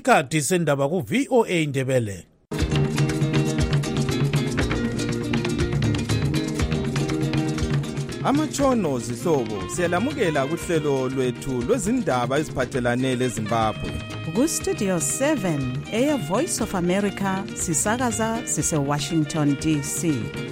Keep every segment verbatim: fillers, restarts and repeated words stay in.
Isikhathi sendaba ku V O A Ndebele. Amatshono zihlobo siyalamukela kuhlelo lwethu lwezindaba eziphathelane leZimbabwe. Ku Studio seven Air Voice of America sisakaza sise Washington D C.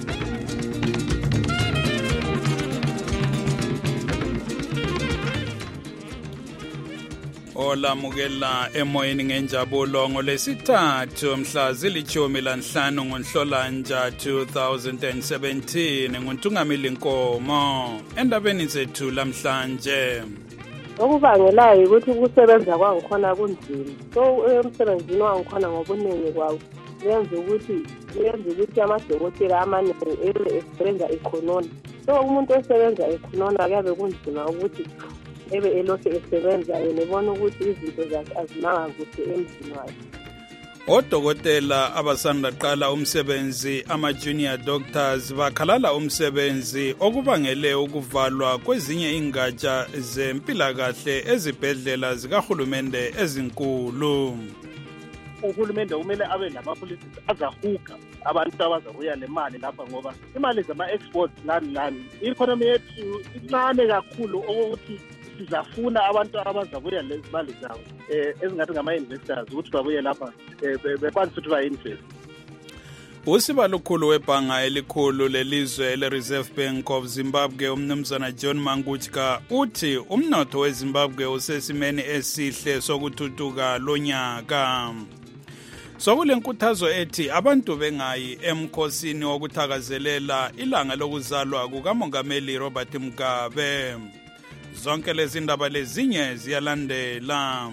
Olamukela emoyeni ngenjabulo ngolesithathu mhla zilithumi lanhlanu ngoNhlolanja two thousand seventeen nguNtungamili Nkomo endabeni zethu lamhlanje. Okubangelayo ukuthi ukusebenza kwangikhona kunzima. So emsebenzini wangikhona ngobuningi kwawo yenza ukuthi yenza ukuthi amadokotela amaningi ebe esebenza ekhonona. So umuntu osebenza ekhonona kuyabe kunzima ukuthi ebe elokhu esebenza nebona ukuthi izinto zakhe azimanga kuhle emzini wakhe. Odokotela abasanda qala umsebenzi ama-junior doctors bakhalala umsebenzi okubangele ukuvalwa kwezinye ingatsha zempilakahle ezibhedlela zikahulumende ezinkulu. Uhulumende kumele abe lamapolisi azahuga abantu abazabuya le mali lapha ngoba imali zama-exports lani lani i-economy yethu incane kakhulu okokuthi sizafuna abantu abazabuya lezi mali zabo eh ezingathi ngama-investors ukuthi babuye lapha bekwanisa ukuthi ba-invest. Usiba lukhulu webhanga elikhulu lelizwe le-Reserve Bank of Zimbabwe umnumzana John Mangutska uthi umnotho weZimbabwe usesimeni esihle sokuthuthuka lonyaka. Sokulenkuthazo ethi abantu bengayi emkhosini wokuthakazelela ilanga lokuzalwa kukaMongameli Robert Mugabe. Zonke lezi ndaba lezinye ziyalandela.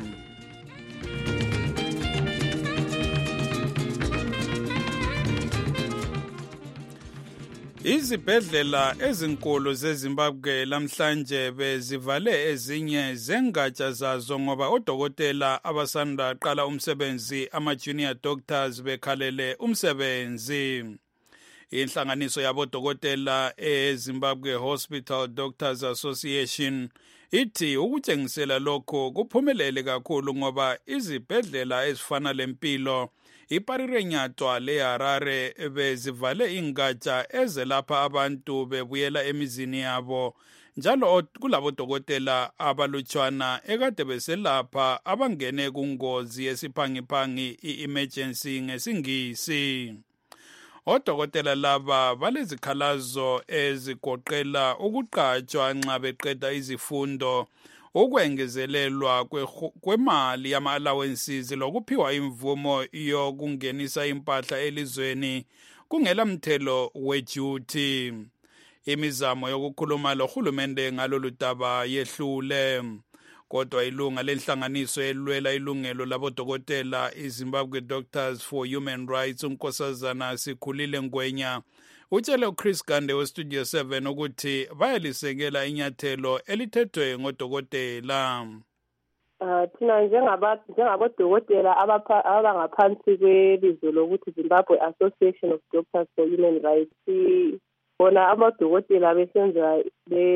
Izibhedlela ezinkulu zeZimbabwe lamhlanje bezivale ezinye zengatsha zazo ngoba odokotela abasanda qala umsebenzi ama-junior doctors bekhalele umsebenzi. Inhlanganiso yabodokotela eZimbabwe Hospital Doctors Association ithi ukutshengisela lokho kuphumelele kakhulu ngoba izibhedlela ezifana lempilo iParirenyatwa leHarare bezivale ingatsha ezelapha abantu bebuyela emizini yabo njalo kulabodokotela abalutshwana ekade beselapha abangene kungozi yesiphangiphangi i-emergency ngesingisi. Odokotela laba balezikhalazo ezigoqela ukuqatshwa nxa beqeda izifundo, ukwengezelelwa kwemali yama-allowances lokuphiwa imvumo yokungenisa impahla elizweni kungela mthelo weduty. Imizamo yokukhuluma lohulumende ngalolu daba yehlule. Kodwa ilunga lenhlanganiso elwela ilungelo labodokotela iZimbabwe Doctors for Human Rights uNkosazana Sikhulile Ngwenya utshele uChris Gande weStudio seven ukuthi bayalisekela inyathelo elithethwe ngodokotela. Uh, thina njengabodokotela abangaphansi kwelizwe lokuthi Zimbabwe Association of Doctors for Human Rights bona abodokotela besenza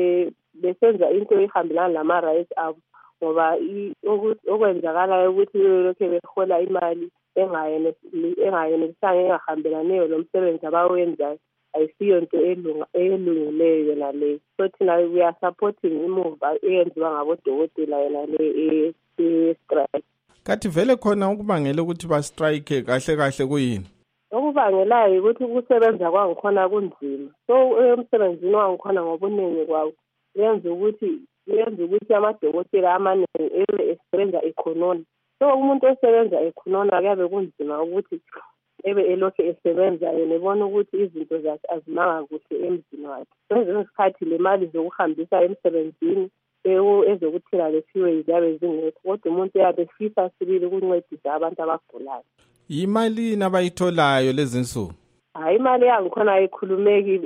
besenza into ehambelana lama-rights abo ngoba okwenzakalayo ukuthi lokho behola imali engayenelisanga engahambelanayo lomsebenzi abawenzayo ayisiyo into elungileyo yona leyo. So thina we are supporting imuva eyenziwa ngabodokotela yona le e-strike. Kathi vele khona ukubangela ukuthi ba-strike kahle kahle kuyini? Okubangelayo ukuthi ukusebenza kwangikhona kunzima. So emsebenzini wangikhona ngobuningi kwawo yenza ukuthi yenza ukuthi amadokotela amaningi ebe esebenza ekhonona. So umuntu osebenza ekhonona kuyabe kunzima ukuthi ebe elokhu esebenza nebona ukuthi izinto zakhe azimanga kuhle emzini wakhe. Kwezinye isikhathi le mali zokuhambisa emsebenzini ezokuthela lefiwe ziyabe zingekho kodwa umuntu uyabe efisa sibili ukuncedisa abantu abagulayo. Imali nabayitholayo lezi nsuku? Hayi imali yangikhona ayikhulumeki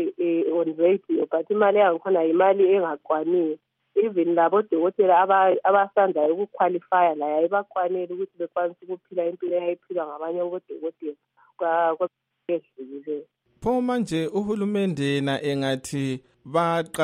on radio but imali yangikhona imali engakwaniyo. Even labo dokotela abasandayo ukuqualify la ayibakwanele ukuthi bekwanise ukuphila impilo eyayiphilwa ngabanye odokotela kwakwedlule. Pho manje uhulumende na engathi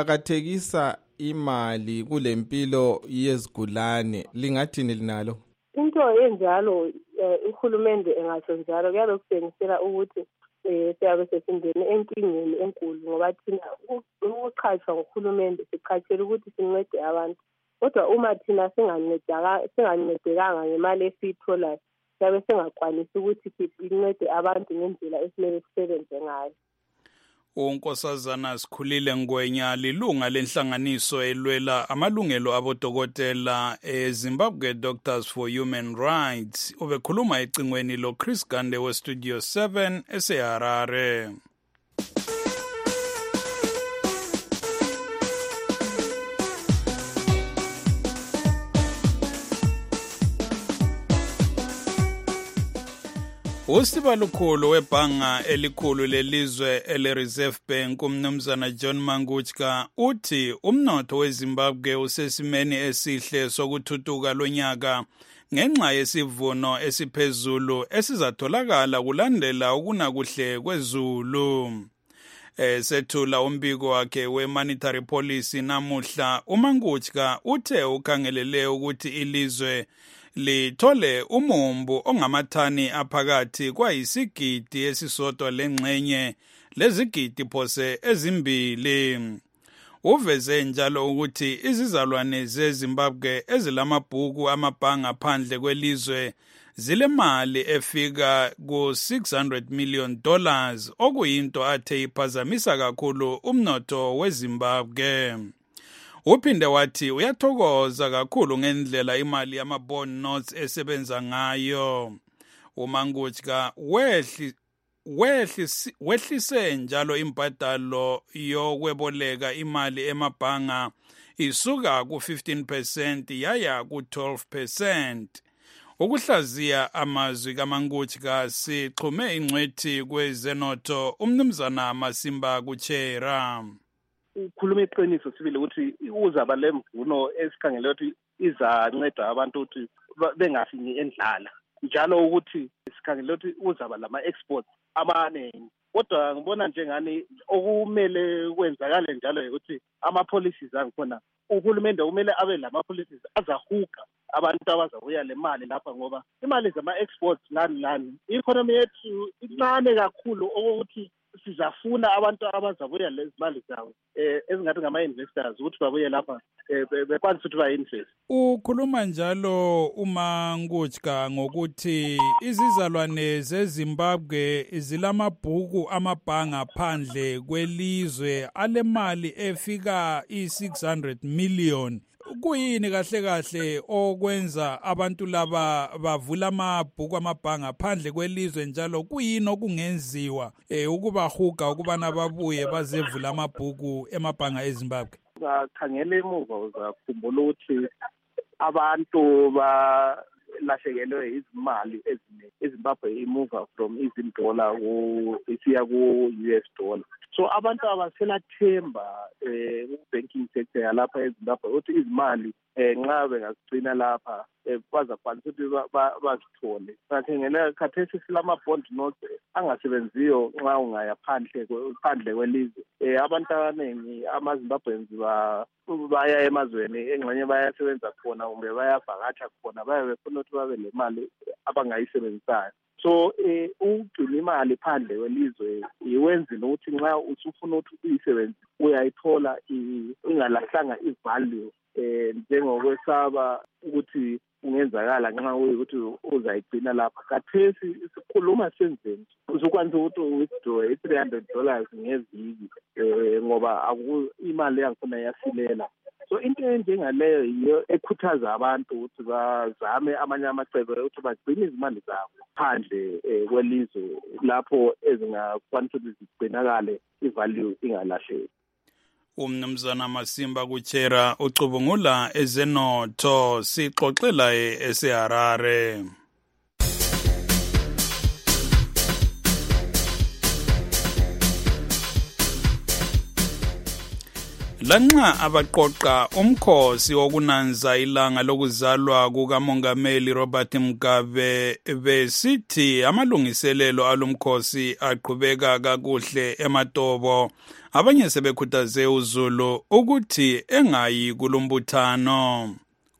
baqhakathekisa imali kulempilo yezigulane lingathini linalo? into enjalo uhulumende engasho njalo kuyabe kutshengisela ukuthi eh siyabe sesindene enkingeni enkulu ngoba thina ukuqhatshwa nguhulumende siqhatshela ukuthi sincede abantu kodwa uma thina singancedaka singancedekanga ngemali esiyitholayo siyabe singakwanisi ukuthi sincede abantu ngendlela esimele sisebenze ngayo. uNkosazana Sikhulile Ngwenya lilunga lenhlanganiso elwela amalungelo abodokotela eZimbabwe Doctors for Human Rights ubekhuluma ecingweni lo Chris Gande we Studio seven eseHarare. Usibalukhulu webhanga elikhulu lelizwe ele-Reserve Bank umnumzana John Manguchka uthi umnotho weZimbabwe usesimeni esihle sokuthuthuka lonyaka ngenxa yesivuno esiphezulu esizatholakala kulandela ukunakuhle kwezulu. Esethula umbiko wakhe we-monetary policy namuhla uManguchka uthe ukhangelele ukuthi ilizwe lithole umumbu ongamathani aphakathi kwayisigidi esisodwa lengxenye lezigidi phose ezimbili. Uveze njalo ukuthi izizalwane zeZimbabwe ezilamabhuku amabhanga phandle kwelizwe zilemali efika ku six hundred million dollars okuyinto athe iphazamisa kakhulu umnotho weZimbabwe. Uphinde wathi uyathokoza kakhulu ngendlela imali yama-bond notes esebenza ngayo. uManguchka wehli wehlise wehlise njalo imbadalo yokweboleka imali emabhanga isuka ku fifteen percent yaya ku twelve percent. Ukuhlaziya amazwi kaManguchka sixhume ingcwethi kwezenotho umnumzana Masimba Kuchera. Ukhuluma iqiniso sibile ukuthi uzaba lemvuno esikhangele ukuthi izanceda abantu ukuthi bengafini endlala njalo ukuthi sikhangele ukuthi uzaba lama exports amaningi kodwa ngibona njengani okumele kwenzakale njalo ukuthi ama policies angikhona uhulumende kumele abe lama policies azahuka abantu abazabuya le mali lapha ngoba imali zama exports lani lani economy yethu incane kakhulu ukuthi sizafuna abantu abazabuya lezi mali zawo eh ezingathi ngama investors ukuthi babuye lapha bekwanisa ukuthi ba-invest. Ukhuluma njalo uManguchka ngokuthi izizalwane zeZimbabwe zilamabhuku amabhanga phandle kwelizwe alemali efika i-six hundred million. Kuyini kahle kahle okwenza abantu laba bavula amabhuku amabhanga phandle kwelizwe njalo kuyini okungenziwa eh ukubahuga ukubana babuye bazevula amabhuku emabhanga eZimbabwe? Bakhangela emuva uzakhumbula ukuthi abantu ba lashekelwe izimali eziningi eZimbabwe imuva from izindollar ku isiya ku U S dollar. So abantu abaselathemba eh banking sector yalapha eZimbabwe ukuthi izimali eh nxa bengazigcina lapha bazakwanisa ukuthi bazithole. Bakhangela khathesi silama bond notes angasebenziyo nxa ungaya phandle phandle kwelizwe. Eh abantu abaningi amaZimbabweans ba baya emazweni engxenye bayasebenza khona kumbe bayavakatsha khona baye befuna ukuthi babe le mali abangayisebenzisayo. So eh ugcina imali phandle kwelizwe iwenzile ukuthi nxa usufuna ukuthi uyisebenze uyayithola ingalahlanga ivalue eh njengokwesaba ukuthi ungenzakala nxa ukuthi uzayigcina lapha. Khathesi sikhuluma senzeni uzokwanisa ukuthi withdraw three hundred dollars ngeviki eh ngoba imali yakhona yasilela. So into enjengaleyo yiyo ekhuthaza abantu ukuthi bazame amanye amacebo ukuthi bagcine izimali zabo phandle kwelizwe lapho ezingakwanisa ukuthi zigcinakale ivalue ingalahleki. Umnumzana Masimba Kuchera ucubungula ezenotho sixoxela eseHarare. Lanxa abaqoqa umkhosi wokunanza ilanga lokuzalwa kukaMongameli Robert Mugabe besithi amalungiselelo alomkhosi aqhubeka kakuhle eMatobo, abanye sebekhuthaze uZulu ukuthi engayi kulombuthano.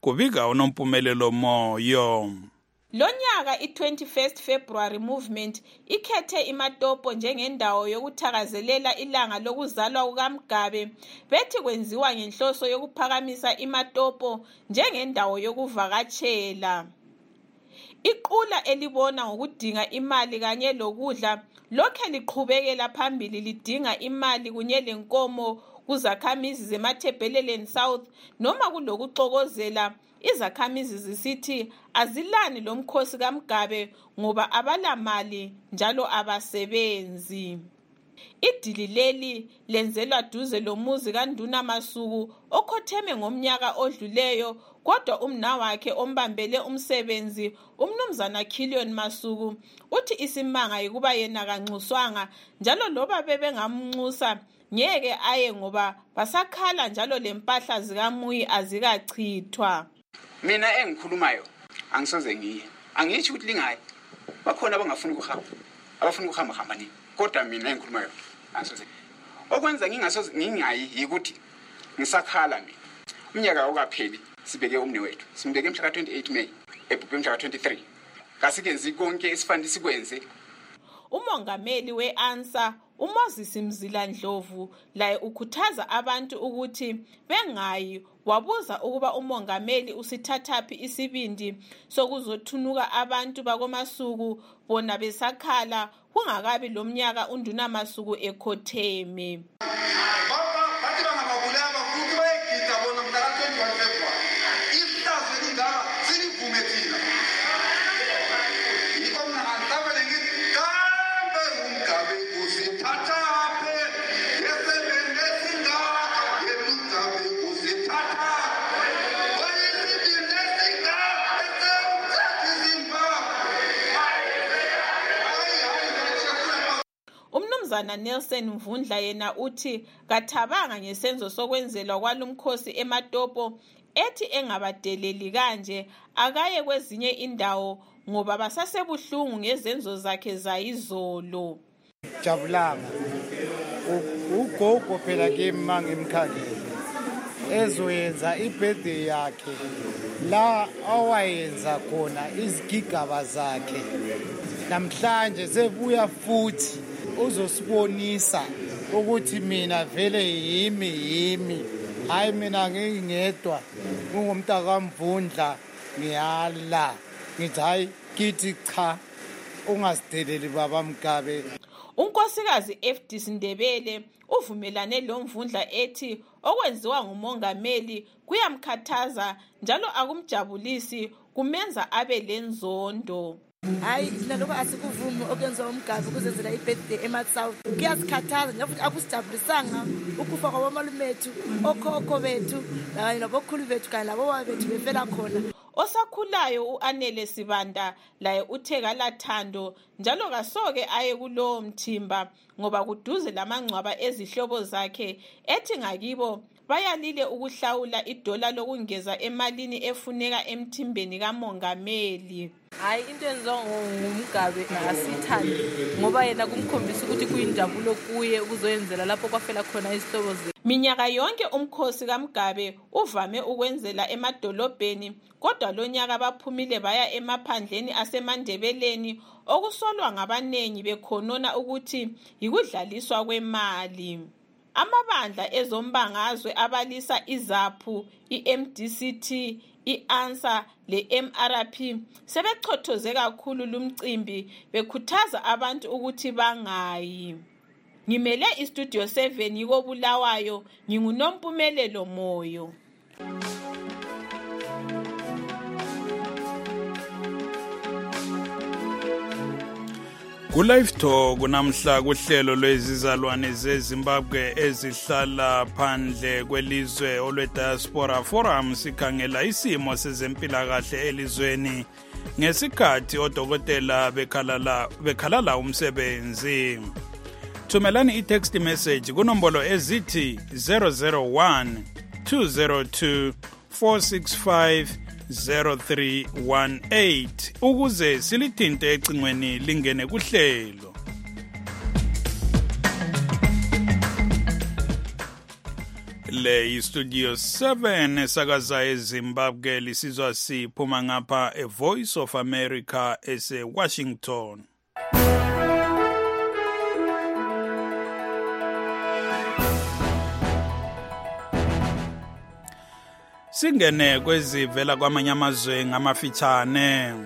kubika uNompumelelo Moyo. Lonyaka i-twenty-first February movement ikhethe iMatopo njengendawo yokuthakazelela ilanga lokuzalwa kukaMgabe bethi kwenziwa ngenhloso yokuphakamisa iMatopo njengendawo yokuvakatshela. Iqula elibona ngokudinga imali kanye lokudla lokhe liqhubekela phambili lidinga imali kunye lenkomo kuzakhamizi zemaThebheleleni South noma kulokuxokozela izakhamizi zisithi azilani lomkhosi kaMgabe ngoba abalamali njalo abasebenzi. Idili leli lenzelwa duze lomuzi kaNduna Masuku okhotheme ngomnyaka odluleyo kodwa umnawakhe ombambele umsebenzi umnumzana Killion Masuku uthi isimanga ukuba yena kanxuswanga njalo loba bebengamnxusa ngeke aye ngoba basakhala njalo lempahla zikaMuyi azikachithwa. Mina engikhulumayo angisoze ngiye angiyithi ukuthi lingayi bakhona abangafuni ukuhamba abafuna ukuhamba hamba nini kodwa mina engikhulumayo angisoze okwenza ngingasoze ngingayi yikuthi ngisakhala mina umnyaka okapheli sibeke umne wethu simbeke mhla ka twenty-eight May ebhubhe mhla ka twenty-three kasikenzi konke esifanele sikwenze. Umongameli we-ANSA uMoses Mzila Ndlovu laye ukhuthaza abantu ukuthi bengayi wabuza ukuba umongameli usithathaphi isibindi sokuzothunuka abantu bakoMasuku bona besakhala kungakabi lomnyaka uNduna Masuku ekhotheme. Umnumzana Nelson Mvundla yena uthi kathabanga ngesenzo sokwenzelwa kwalumkhosi eMatopo ethi engabadeleli kanje akaye kwezinye indawo ngoba basasebuhlungu ngezenzo zakhe zayizolo. Jabulanga ugogo phela ke manga emkhangele ezoyenza ibirthday yakhe la awayenza khona izigigaba zakhe namhlanje sebuya futhi uzosibonisa ukuthi mina vele yimi yimi hayi mina ngingedwa ngumntaka Mvundla ngiyala ngithi hayi kithi cha ungasideleli baba Mgabe. Unkosikazi F D Sindebele uvumelane lo Mvundla ethi okwenziwa ngumongameli kuyamkhathaza njalo akumjabulisi kumenza abe lenzondo. Hayi naloko asikuvumi okwenziwa uMgabe kuzenzela ibirthday eMatsouth kuyasikhathaza nje akusijabulisanga ukufa kwabomalumethu okhokho bethu kanye nabokhulu bethu kanye nabobaba bethu befela khona. Osakhulayo uAnele Sibanda laye uthe kalathando njalo kasoke aye kulowo mthimba ngoba kuduze lamangcwaba ezihlobo zakhe ethi ngakibo bayalile ukuhlawula idola lokungeza emalini efuneka emthimbeni kamongameli. Hayi into enziwa nguMgabe asithandi ngoba yena kumkhombisa ukuthi kuyinjabulo kuye ukuzoyenzela lapho kwafela khona isihlobo zethu. Minyaka yonke umkhosi kaMgabe uvame ukwenzela emadolobheni kodwa lonyaka baphumile baya emaphandleni aseMandebeleni okusolwa ngabanengi bekhonona ukuthi yikudlaliswa kwemali. Amabandla ezombangazwe abalisa iZAPHU, i-M D C T, i-ANSA le-M R P sebechothoze kakhulu lumcimbi bekhuthaza abantu ukuthi bangayi. Ngimele iStudio seven yiko Bulawayo nginguNompumelelo Moyo. Ku-Live Talk namhla kuhlelo lwezizalwane zeZimbabwe ezihlala phandle kwelizwe olwe-Diaspora Forum sikhangela isimo sezempilakahle elizweni ngesikhathi odokotela bekhalala bekhalala umsebenzi. Thumelani i-text message kunombolo ezithi zero zero one two zero two four six five zero three one eight ukuze silithinte ecingweni lingene kuhlelo. le istudio seven esakaza eZimbabwe lisizwa siphuma ngapha e Voice of America ese Washington. Singene kwezivela kwamanye amazwe ngamafitshane.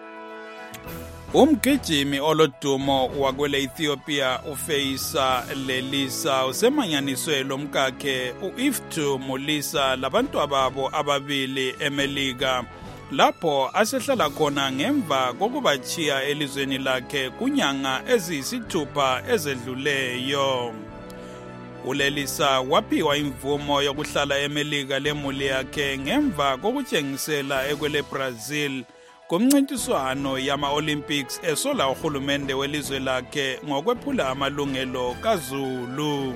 Umgijimi olodumo wakwele Ethiopia uFeisa Lelisa usemanyaniswe lomkakhe uIftu Mulisa labantu ababo ababili eMelika lapho asehlala khona ngemva kokubachiya elizweni lakhe kunyanga eziyisithupha ezedluleyo. ULelisa waphiwa imvumo yokuhlala eMelika lemuli yakhe ngemva kokutshengisela ekwele Brazil kumncintiswano yama-Olympics esola uhulumende welizwe lakhe ngokwephula amalungelo kaZulu.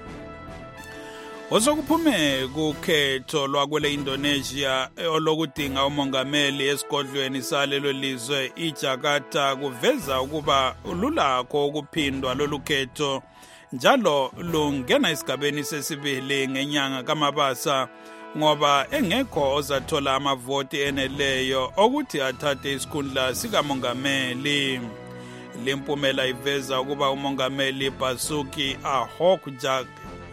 Osokuphume kukhetho lwakwele Indonesia olokudinga umongameli esigodlweni salelo lizwe iJakarta kuveza ukuba ululakho ukuphindwa lolu khetho njalo lungena esigabeni sesibili ngenyanga kaMabasa ngoba engekho ozathola amavoti eneleyo ukuthi athathe isikhundla sikamongameli. Limpumela iveza ukuba umongameli Basuki Ahok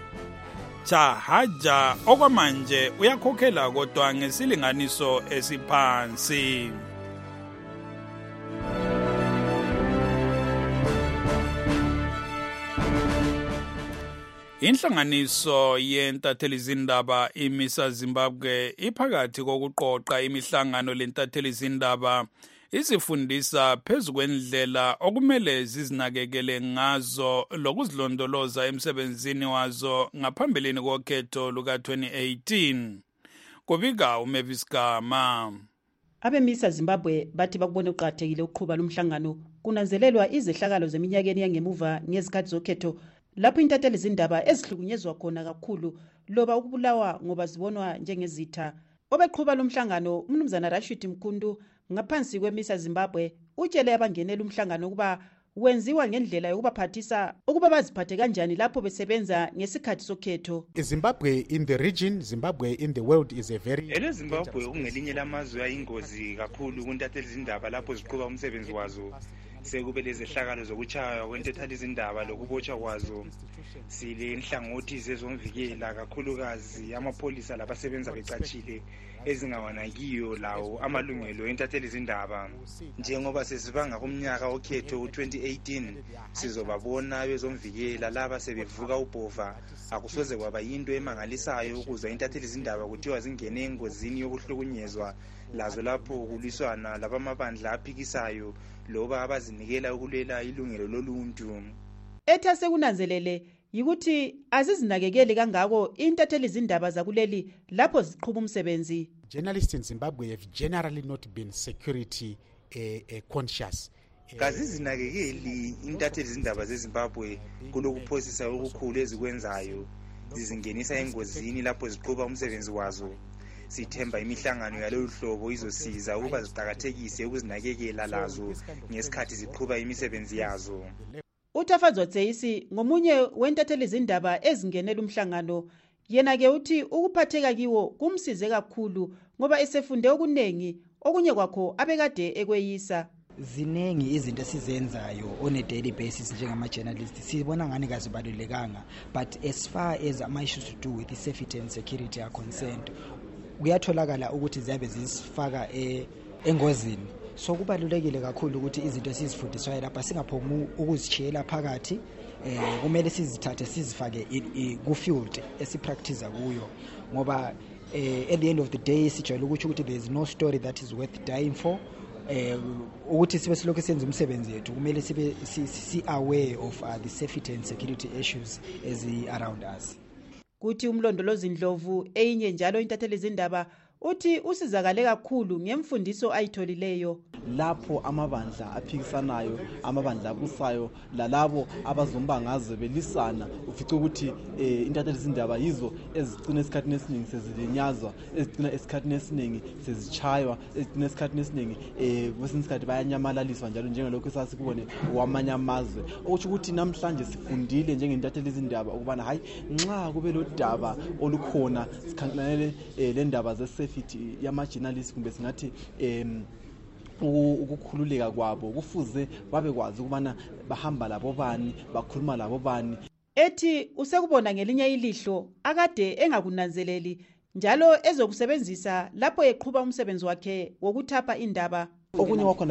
Chahaja okwamanje uyakhokhela kodwa ngesilinganiso esiphansi. Inhlanganiso yentatheli zindaba imisa Zimbabwe iphakathi kokuqoqa imihlangano lentatheli zindaba izifundisa phezu kwendlela okumele zizinakekele ngazo lokuzilondoloza emsebenzini wazo ngaphambilini kokhetho luka twenty eighteen. Kubika uMavis Gama. Abemisa Zimbabwe bathi bakubona uqathekile ukuqhuba lumhlangano kunanzelelwa izehlakalo zeminyakeni yangemuva ngezikhathi zokhetho lapho intatheli zindaba ezihlukunyezwa khona kakhulu loba ukubulawa ngoba zibonwa njengezitha. Obeqhuba lumhlangano umnumzana Rashid Mkhundu ngaphansi kwemisa Zimbabwe utshele abangenela umhlangano ukuba wenziwa ngendlela yokubaphathisa ukuba baziphathe kanjani lapho besebenza ngesikhathi sokhetho. Zimbabwe in the region, Zimbabwe in the world is a very Ele Zimbabwe ungelinye lamazwe ayingozi kakhulu kuntatheli zindaba lapho ziqhuba umsebenzi wazo. Sekube lezehlakalo zokuchaywa kwentatheli zindaba lokubotshwa kwazo. Sile inhlangothi zezomvikela kakhulukazi amapholisa labasebenza becatshile ezingawanakiyo lawo amalungelo entatheli zindaba. Njengoba sesibanga kumnyaka okhetho u twenty eighteen sizobabona bezomvikela laba sebevuka ubhova. Akusoze kwaba yinto emangalisayo ukuzwa intatheli zindaba kuthiwa zingene engozini yokuhlukunyezwa lazo lapho kuliswana labamabandla aphikisayo loba abazinikela ukulwela ilungelo loluntu. Etha sekunanzelele yikuthi azizinakekeli kangako intatheli zindaba zakuleli lapho ziqhuba umsebenzi. Journalists in Zimbabwe have generally not been security uh, uh, conscious. Kazizinakekeli intatheli zindaba zeZimbabwe kulokuphosisa okukhulu ezikwenzayo zizingenisa engozini lapho ziqhuba umsebenzi wazo. Sithemba imihlangano yalolu hlobo izosiza ukuba ziqhakathekise ukuzinakekela lazo ngesikhathi ziqhuba imisebenzi yazo. Utafadzwa Tseyisi ngomunye wentatheli zindaba ezingenela umhlangano yena ke uthi ukuphatheka kiwo kumsize kakhulu ngoba esefunde okunengi okunye kwakho abekade ekweyisa. Zinengi izinto esizenzayo on a daily basis njengama journalists sibona ngani kazibalulekanga, but as far as my issues to do with the safety and security are concerned kuyatholakala ukuthi ziyabe zisifaka engozini. So kubalulekile kakhulu ukuthi izinto sizifundiswayo lapha singaphomu ukuzichiyela phakathi, eh kumele sizithathe sizifake ku field esipractice kuyo ngoba eh at the end of the day sijwayele ukuthi there is no story that is worth dying for. Eh ukuthi sibe silokho senza umsebenzi wethu kumele sibe si aware of uh, the safety and security issues as around us. Kuthi umlondolozi Ndlovu eyinye njalo intatheli zindaba uthi usizakale kakhulu ngemfundiso ayitholileyo. Lapho amabandla aphikisanayo, amabandla abusayo, lalabo abazombangazwe belisana, ufice ukuthi eh, intathelizindaba yizo ezigcina esikhathini esiningi sezilinyazwa, ezigcina esikhathini esiningi sezichaywa, ezigcina esikhathini esiningi eh kwesinye isikhathi bayanyamalaliswa njalo njengalokho sasikubone kwamanye amazwe. Okusho ukuthi namhlanje sifundile njengentathelizindaba ukubana hayi nxa kube lo daba olukhona sikhangelele eh, le ndaba ze-safety yama-journalists kumbe singathi em ukukhululeka kwabo kufuze babekwazi ukubana bahamba labo bani, bakhuluma labo bani. Ethi usekubona ngelinye ilihlo akade engakunanzeleli njalo ezokusebenzisa lapho eqhuba umsebenzi wakhe wokuthapha indaba. Okunye wakhona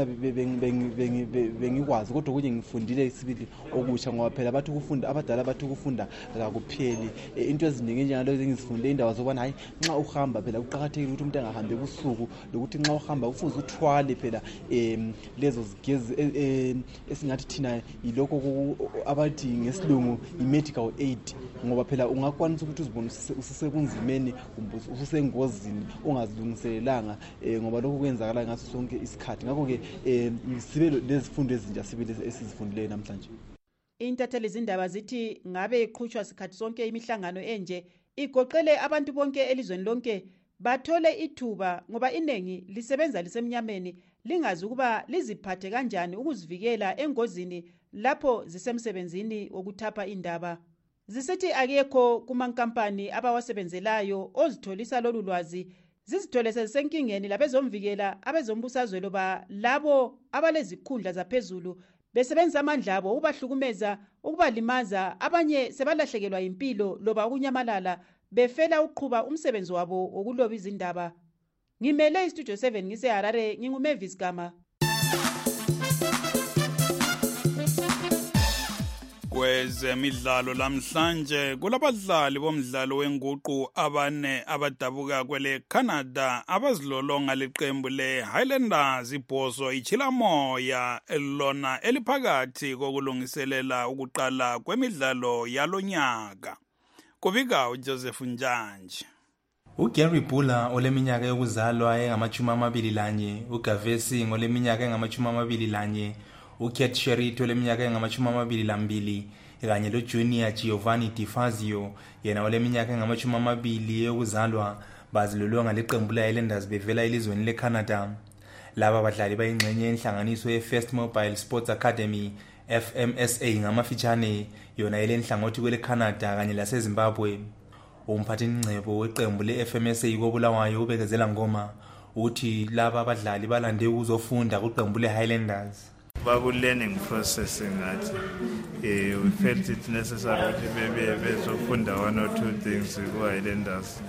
bengikwazi kodwa okunye ngifundile isibili okusha ngoba phela bathi ukufunda abadala bathi ukufunda akakupheli. Into eziningi njengalo engizifundile indawo zokubana hayi nxa uhamba phela kuqhakathekile ukuthi umuntu angahambe kusuku lokuthi nxa uhamba kufuze uthwale phela em lezo zigezi esingathi thina yiloko abathi ngesilungu i-medical aid ngoba phela ungakwanisa ukuthi uzibone ususekunzimeni ususengozini ungazilungiselelanga ngoba lokho kwenzakala ngaso sonke isikhathi. Ngakho ke eh sibe lezifundo ezintsha sibili esizifundileyo namhlanje. Intathelizindaba zithi ngabe iqhutshwa sikhathi sonke imihlangano enje igoqele abantu bonke elizweni lonke bathole ithuba ngoba inengi lisebenza lisemnyameni lingazi ukuba liziphathe kanjani ukuzivikela engozini lapho zisemsebenzini wokuthapha indaba. Zisithi akekho kumankampani abawasebenzelayo ozitholisa lolu lwazi zizithole sezisenkingeni labezomvikela abezombusazwe loba labo abalezikhundla zaphezulu besebenza amandla abo ubahlukumeza ukubalimaza abanye sebalahlekelwa impilo loba ukunyamalala befela uqhuba umsebenzi wabo wokuloba izindaba. Ngimele istudio seven ngise Harare nginguMavis Gama. Kwezemidlalo lamhlanje kulabadlali bomdlalo wenguqu abane abadabuka kwele Canada abazilolonga leqembu le Highlanders ibhoso ichilamoya elona eliphakathi kokulungiselela ukuqala kwemidlalo yalonyaka. Kubika uJoseph Njanje. uGary Bula oleminyaka yokuzalwa engamachumi amabili lanye, uGavesi ngoleminyaka engamachumi amabili lanye, uKate Sherito oleminyaka engamachumi amabili lambili kanye lo Junior Giovanni Di Fazio yena oleminyaka engamachumi amabili yokuzalwa bazilolonga leqembu la Highlanders bevela elizweni leCanada. Laba badlali bayingxenye enhlanganiso yeFirst Mobile Sports Academy F M S A ngamafitshane yona elenhlangothi kwele Canada kanye laseZimbabwe. Umphathinqebo weqembu le-F M S A koBulawayo ubekezela ngoma uthi laba abadlali balande ukuzofunda kuqembu le-Highlanders. Baku learning process ngathi eh we felt it necessary ukuthi bebe bezofunda one or two things ku Highlanders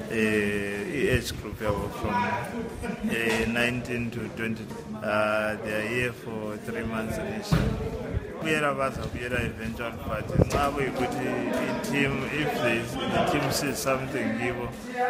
eh age group yabo from eh nineteen to twenty uh they are here for three months initially. Kuyela bazakuyela eventual party nxa kuyikuthi i-team if there is, the team sees something kibo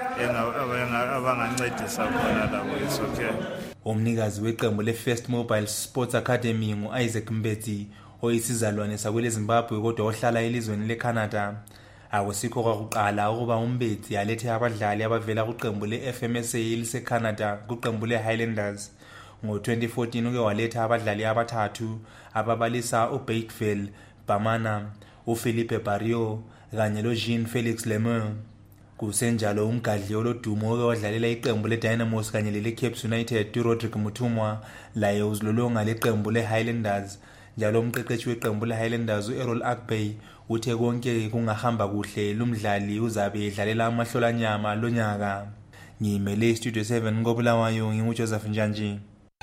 abangancedisa khona labo is okay. Umnikazi weqembu le-First Mobile Sports Academy ngu-Isaac Mbetsi oyisizalwane sakwele Zimbabwe kodwa ohlala elizweni leCanada. Akusikho kwakuqala ukuba uMbetsi alethe abadlali abavela kuqembu le-F M S A eliseCanada kuqembu le-Highlanders. Ngo twenty fourteen uke waletha abadlali abathathu ababalisa uBaiteville Bamana, uFelipe Barrio kanye lo Jean Felix Lemeur. Kusenjalo umgadli olodumo oke wadlalela iqembu leDynamos kanye leleCapes United uRodrick Mutumwa laye uzilolonga leqembu leHighlanders. Njalo umqeqeshi weqembu leHighlanders uErrol Akbay uthe konke kungahamba kuhle lumdlali uzabe edlalela amahlolanyama lonyaka. Ngimele iStudio seven koBulawayo nginguJoseph Njanje.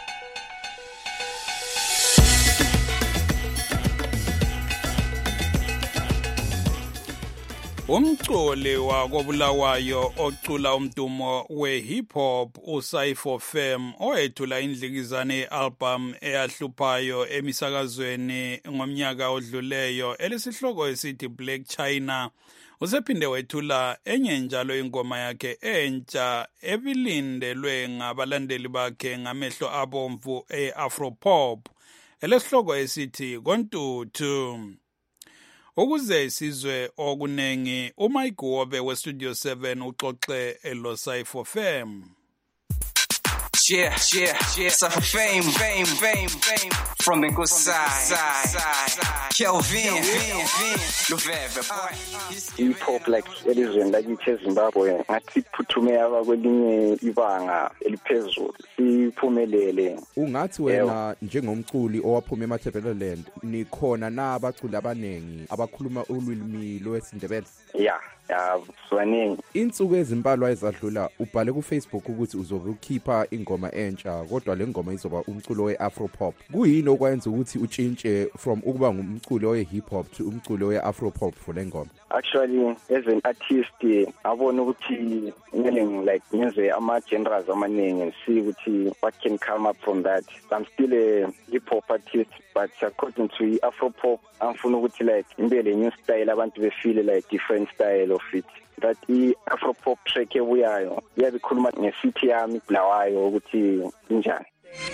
Umculi wakoBulawayo ocula umdumo we-hip hop uSaifo Fam oyethula indlikizane ye-album eyahluphayo emisakazweni ngomnyaka odluleyo elesihloko esithi Black China usephinde wethula enye njalo ingoma yakhe entsha ebilindelwe ngabalandeli bakhe ngamehlo abomvu e-Afropop elesihloko esithi Kontutu. Ukuze isizwe okunengi uMike Wobe weStudio seven uxoxe eLoSaifo Fam. Yeah, yeah, yeah. Suffer fame, fame, fame, fame. From the good side, side. Kelvin, Vin, Vin. Luveve, boy. Hip-hop like elizweni lakithi eZimbabwe ngathi phuthume aba kwelinye ibanga eliphezulu siphumelele. Ungathi wena njengomculi owaphuma eMatabeleland nikhona na abaculi abanengi abakhuluma ulwimi lwesiNdebele? Yeah. Ya swaningi insuku ezimbalwa ezadlula ubhale ku Facebook ukuthi uzobe ukhipha ingoma entsha kodwa le ngoma izoba umculo weAfro pop. Kuyini okwenza ukuthi utshintshe from ukuba ngumculi owe hip hop to umculo weAfro pop for le ngoma? Actually as an artist abona ukuthi ngene like ngenze ama genres amaningi and see ukuthi what can come up from that. I'm still a hip hop artist but according to Afro pop angifuna ukuthi like imbele new style abantu be feel like different style of it. That the Afro pop track ebuyayo iyabikhuluma ngesithe yami Bulawayo ukuthi injani.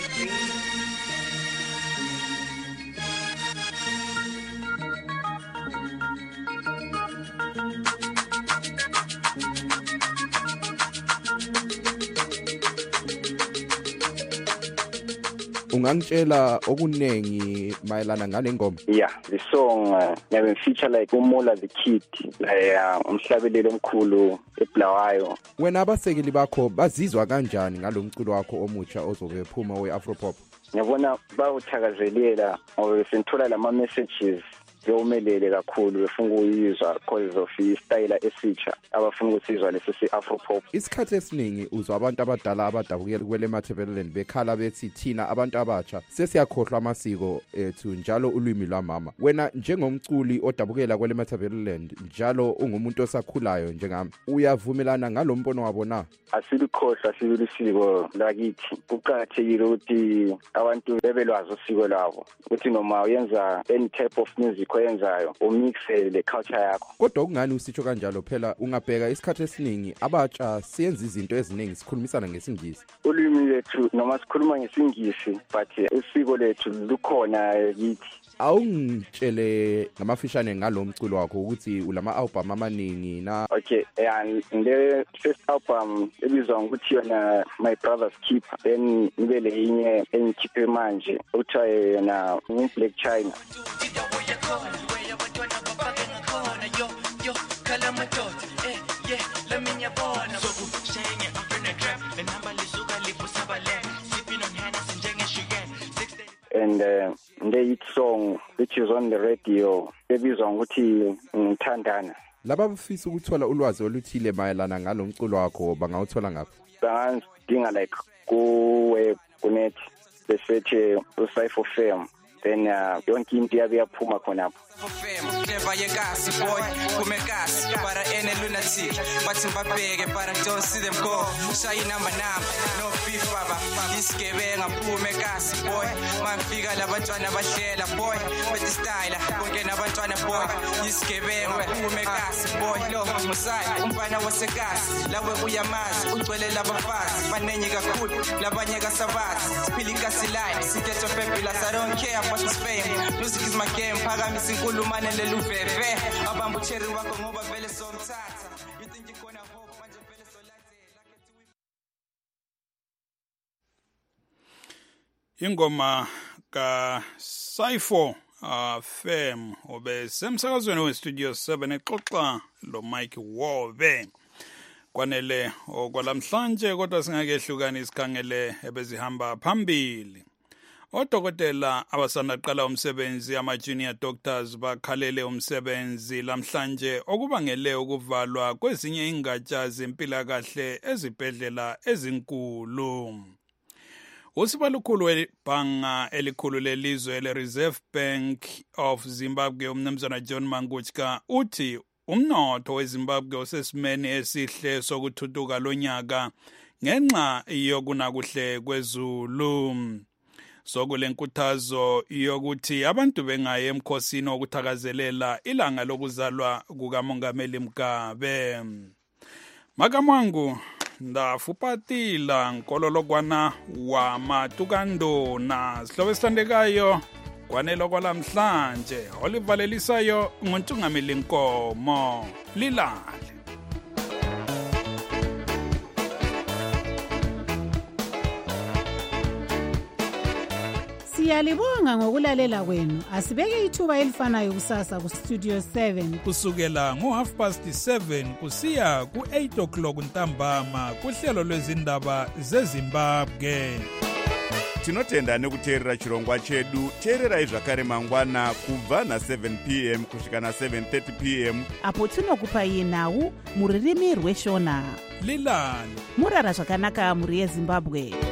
Ungangitshela okunengi mayelana ngale ngoma? Yeah, the song uh, feature like Umola the Kid, like umhlabeleli omkhulu eBulawayo. Wena abasekeli bakho bazizwa kanjani ngalomculo wakho omutsha ozobe phuma weAfro pop? Ngiyabona bawuthakazelela ngoba senthola lama messages yomelele kakhulu befuna ukuyizwa because of istyle esitsha abafuna ukusizwa lesi si-Afro pop. Isikhathi esiningi uzwa abantu abadala abadabukela kwele Matabeleland bekhala bethi thina abantu abatsha sesiyakhohlwa amasiko ethu njalo ulwimi lwamama. Wena njengomculi odabukela kwele Matabeleland njalo ungumuntu osakhulayo njengami, uyavumelana ngalombono wabo na? Asilikhohlwa sibilisiko lakithi. Kuqakathekile ukuthi abantu bebelwazi usiko lwabo ukuthi noma uyenza any type of music oyenzayo umixe le culture yakho. Kodwa kungani usitsho kanjalo? Phela ungabheka isikhathi esiningi abatsha siyenza izinto eziningi sikhulumisana ngesingisi. Ulimi lethu noma sikhuluma ngesingisi but usiko lethu lukhona kithi. Awungitshele ngamafishane ngalomculo wakho ukuthi ulama album amaningi na? Okay, and the first album ebizwa ukuthi yona My Brother's Keeper, then ngibele inye engikhiphe manje uthiwa yona Black China. And uh, the hit song which is on the radio ebizwa ukuthi ngithandana. Laba bafisa ukuthola ulwazi oluthile mayelana ngalomculo wakho bangawuthola ngaphi? Bangadinga like ku web kunet besearch uCypher Fame then uh, yonke into yabe yaphuma khonapho. Clever yekasi boy kumekasi para ene lunatic bathi babheke para don't see them go shayi number number no beef baba isigebenga phume kasi boy mafika labantwana bahlela boy with the style konke nabantwana boy isigebenga phume kasi boy lo musai umfana wasekasi lawe uyamazi ugcwele labafazi banenye kakhulu labanye kasabazi siphila ikasi life siketho fabulous I don't care about this fame music is my game phakamisa inkulumo leluveve abambucheri wakho ngoba vele somthatha you think you gonna hope manje vele solathela. Ingoma ka Cypher uh, Fame obe semsakazweni we Studio seven exoxa lo Mike Wove kwanele okwalamhlanje kodwa singakehlukana isikhangele ebezihamba phambili. Odokotela abasandaqala umsebenzi ama-junior doctors bakhalele umsebenzi lamhlanje okubangele ukuvalwa kwezinye ingatsha zempilakahle ezibhedlela ezinkulu. Usibalukhulu webhanga elikhulu lelizwe le-Reserve Bank of Zimbabwe umnumzana John Manguchka uthi umnotho weZimbabwe usesimeni esihle sokuthuthuka lonyaka ngenxa yokunakuhle kwezulu. Sokulenkuthazo yokuthi abantu bengaye emkhosini wokuthakazelela ilanga lokuzalwa kukaMongameli Mugabe. Makamwangu ndafupatila nkololokwana wa matukandona sihlobo esithandekayo kwanelo kwalamhlanje olivalelisayo nguntungameli Nkomo lilale. Siyalibonga ngokulalela kwenu. Asibeke ithuba elifanayo kusasa ku Studio seven. Kusukela ngo half past seven kusiya ku eight o'clock ntambama kuhlelo lwezindaba zeZimbabwe. Tinotenda nekuteerera chirongwa chedu. Teererai zvakare mangwana kubva na seven p m kusvika na seven thirty p m apo tinokupai nhau muririmi rweshona. Lilani murara zvakanaka muri yeZimbabwe.